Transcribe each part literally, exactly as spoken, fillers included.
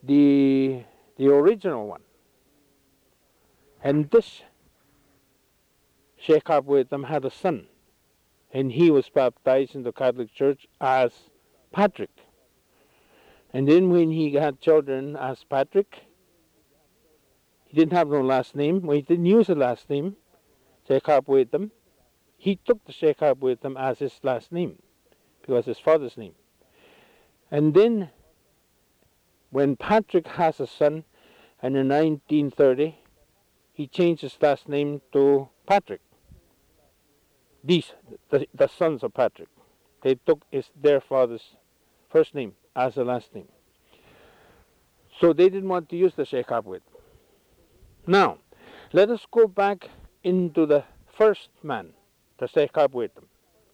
the, the original one. And this Sheikh Abwaitam had a son, and he was baptized in the Catholic Church as Patrick. And then when he had children as Patrick, he didn't have no last name. Well, he didn't use a last name, Sheikh Abwaitam. He took the Sheikh Abwaitam as his last name, because his father's name. And then, when Patrick has a son, and in nineteen thirty, he changed his last name to Patrick. These, the, the sons of Patrick, they took his, their father's first name as a last name. So they didn't want to use the Sheikh Abwaitam. Now, let us go back into the first man, the Sheikh Abwaitam.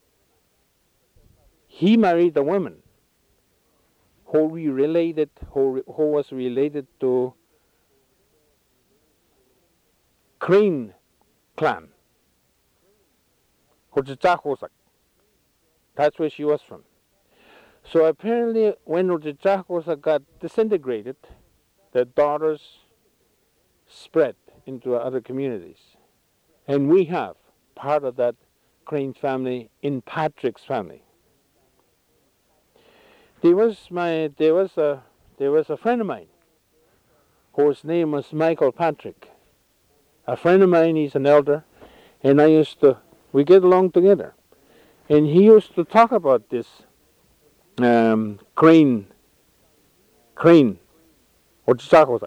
He married a woman who we related, who, who was related to Crane clan, Hojichakosak. That's where she was from. So apparently, when Hojichakosak got disintegrated, the daughters spread into other communities. And we have part of that Crane family in Patrick's family. There was my there was a there was a friend of mine whose name was Michael Patrick. A friend of mine, he's an elder, and I used to we get along together. And he used to talk about this um, Crane Crane or Chisakosak.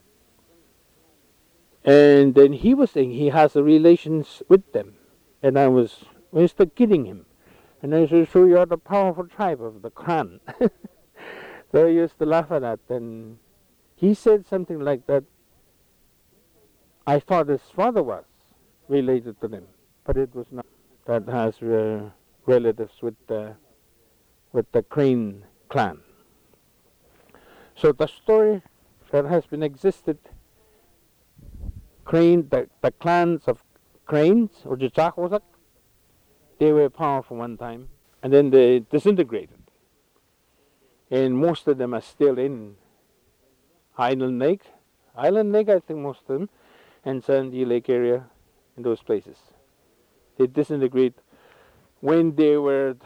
And then he was saying he has a relations with them. And I was I used to kidding him. And I said, so you are the powerful tribe of the clan. So I used to laugh at that. And he said something like that. I thought his father was related to them, but it was not. That has uh, relatives with the, with the Crane clan. So the story that has been existed, Crane, the, the clans of Cranes, or Jichakosak, they were powerful one time, and then they disintegrated. And most of them are still in Island Lake. Island Lake, I think most of them, and Sandy Lake area, in those places. They disintegrate when they were,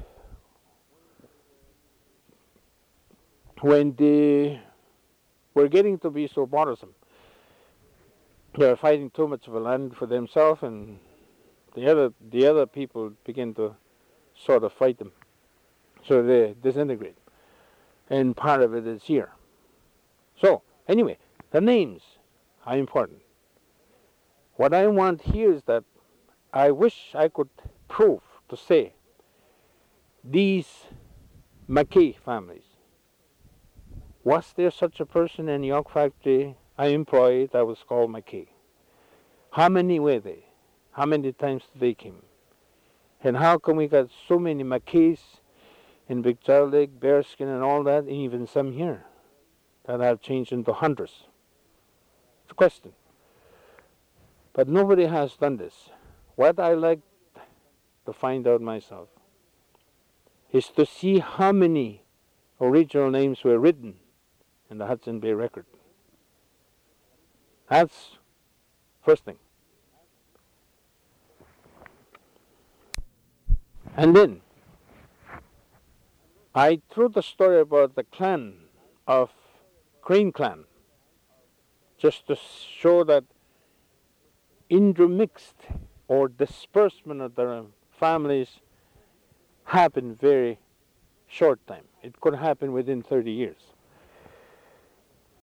when they were getting to be so bothersome. They were fighting too much of a land for themselves, and the other the other people begin to sort of fight them. So they disintegrate. And part of it is here. So, anyway, the names are important. What I want here is that I wish I could prove to say these Mackay families. Was there such a person in York factory I employed that was called Mackay? How many were they? How many times they came? And how come we got so many Mackays in Big Child Lake, Bearskin and all that, and even some here that have changed into hunters? It's a question. But nobody has done this. What I like to find out myself is to see how many original names were written in the Hudson Bay record. That's first thing. And then I threw the story about the clan of Crane clan just to show that intermixed or disbursement of the families happened very short time. It could happen within thirty years.